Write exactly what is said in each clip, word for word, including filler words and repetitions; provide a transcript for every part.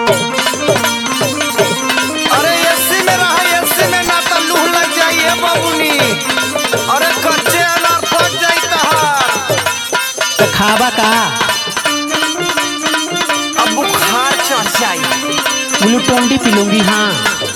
अरे एसी में रहा, एसी में ना तो लूह लग जाइए बाबूनी। अरे कच्चे अनार पक जाई तहार तो खावा का अब बुखार चढ़ जाई। ग्लूकोन डी पी लूंगी। हाँ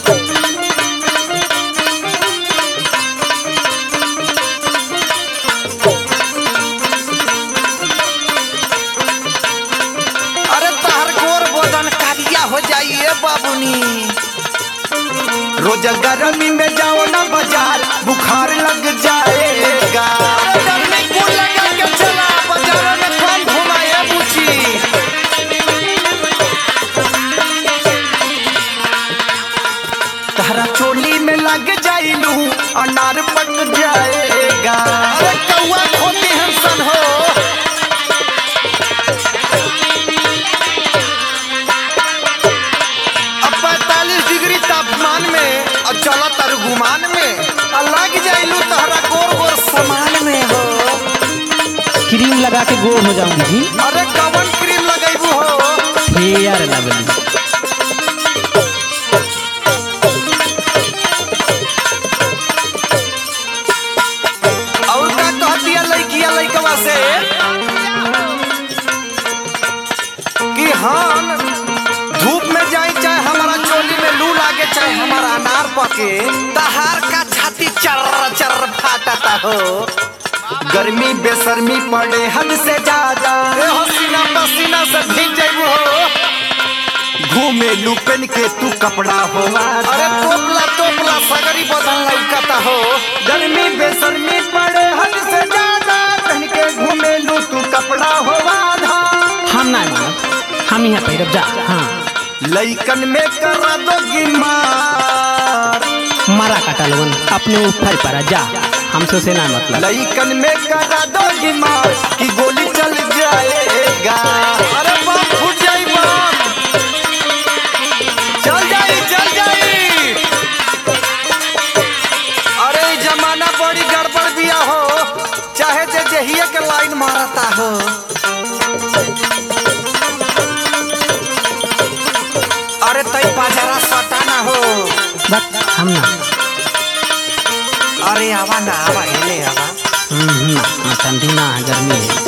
अरे तहर गोर बदन कालिया हो जाइए बाबूनी। रोज गर्मी में जाओ ना बाजार, बुखार लग जाएगा। अरे गर्मी को लगा के चला बाजार में, कौन घुमाए बुची। तहरा चोली में लग जाई लू, अनार पक जाएगा। अरे कौआ खोती हंसन हो। पैंतालीस डिग्री तापमान में और चला तरगुमान में लग जाइलू तहरा गोर गोर समान में हो। क्रीम लगा के गोर हो जाऊंगी जी। अरे कवन क्रीम लगाइबू हो। Fair lovely. और का कह दिया लड़किया लड़कवा से कि हम धूप में जाई, चाहे हमारा चोली में लू लागे, चाहे हमारा अनार पके, तहार का छाती चर्र चर्र फाटता हो। गर्मी बेशर्मी पड़े हद से ज्यादा, ए हो सीना पसीना से भीग जाइबू हो। घूमे लू पेन के तू कपड़ा हो। अरे टोपला टोपला सगरी बदन लौकता हो। गर्मी बेशर्मी पड़े हद से ज्यादा, पहन के घूमे लू तू कपड़ा हो आधा। हम ना मानब, हम यहाँ पैरब जा। हाँ लइकन में करा दोगी मार, मारा काटा लोगन अपने ऊपर पड़ा जा, हमसे से ना मतलब। लइकन में करा दोगी मार कि गोली चल जाएगा। अरे बम फूट जाई, बम चल जाई चल जाई। अरे जमाना बड़ी गड़बड़ दिया हो, चाहे जे जहिया के लाइन मारता हो। अरे तई बाजारा सटा ना हो। बस हम ना। अरे आवा ना आवा, हेले आवा। हम्म ना, ठंडी ना है, गर्मी है।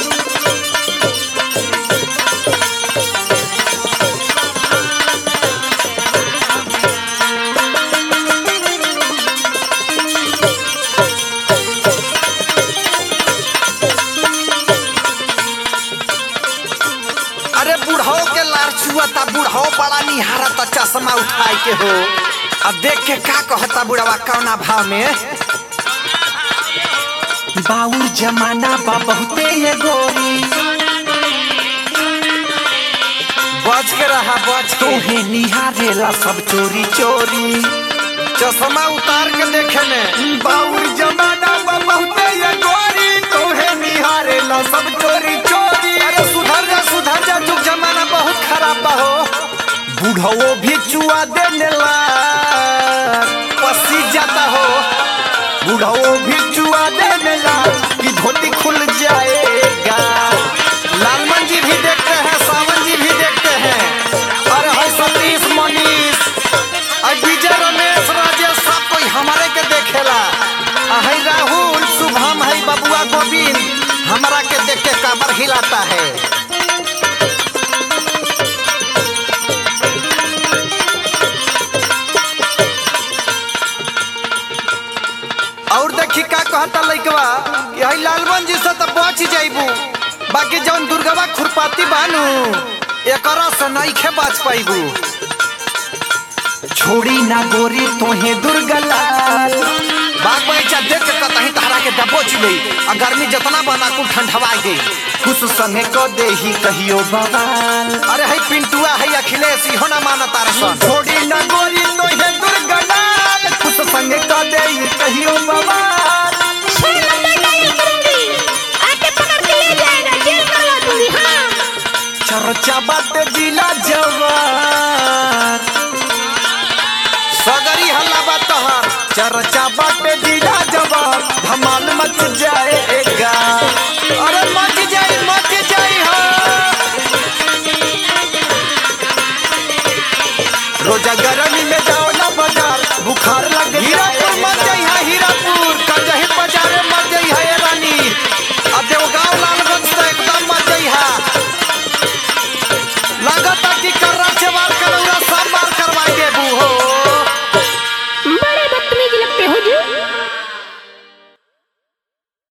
अरे बुढ़ाओ के लार छुआता, बुढ़ाओ बड़ा निहारता चश्मा उठाए के हो। अब देख के का कहता बुढ़वा कौना भाव में। बाउर जमाना बा बहुते ये गोरी, बच के रहा बच के। तोहे निहारेला सब चोरी चोरी, चश्मा उतार के देखे में। बाउर जमाना बा बहुते ये गोरी, तोहे निहारेला सब चोरी चोरी। अरे सुधर जा सुधर जा, जुग जमाना बहुत खराब बा हो। बूढ़ो भी चुआ देने ला पसी जाता हो। बूढ़ो भी चुआ देने ला कि धोती खुल जाएगा। लालमन जी भी देखते हैं, सावन जी भी देखते हैं। अरे है सतीश मनीष, विजय रमेश राजेश, सब कोई हमारे के देखेला। है राहुल शुभम, है बबुआ गोविंद, हमारा के देख के काबर हिलाता है। और देखी का कहता लइकवा कि हई लालमन जी से तो बच जाइबू, बाकी जौन दुर्गवा खुरपाती बानू एकरा से नइखे बच पाइबू। छोड़ी ना गोरी तोहे दुर्गलाल, बाग बगीचा देख के कतही तहरा के दबोच गई। आ गर्मी जितना बना कुल ठंडवा गई, कुछ संगे को दे ही कहियो बवाल। अरे है पिंटुआ है अखिलेश, इहो ना माना तारसन। छोड़ी ना गोरी तोहे दुर्गलाल, कुछ संगे को दे ही कहियो बवाल। चर्चा बात जिला जवार, सगरी हल्ला बा तोहर। चर्चा बाटे जिला जवार, धमाल मच जाएगा। अरे मच जाई मच जाई हो। रोजा गरम